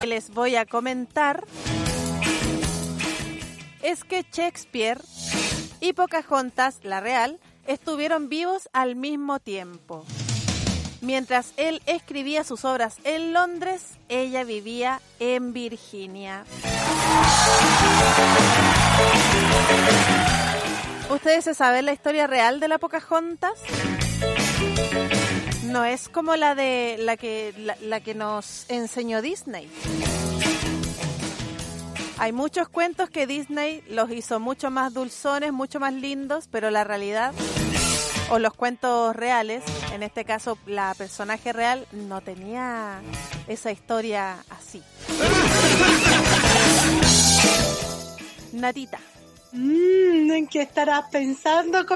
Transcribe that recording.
les voy a comentar es que Shakespeare y Pocahontas, la real, estuvieron vivos al mismo tiempo. Mientras él escribía sus obras en Londres, ella vivía en Virginia. ¿Ustedes se saben la historia real de la Pocahontas? No es como la de la que nos enseñó Disney. Hay muchos cuentos que Disney los hizo mucho más dulzones, mucho más lindos, pero la realidad, o los cuentos reales, en este caso la personaje real, no tenía esa historia así. Natita. ¿En qué estarás pensando,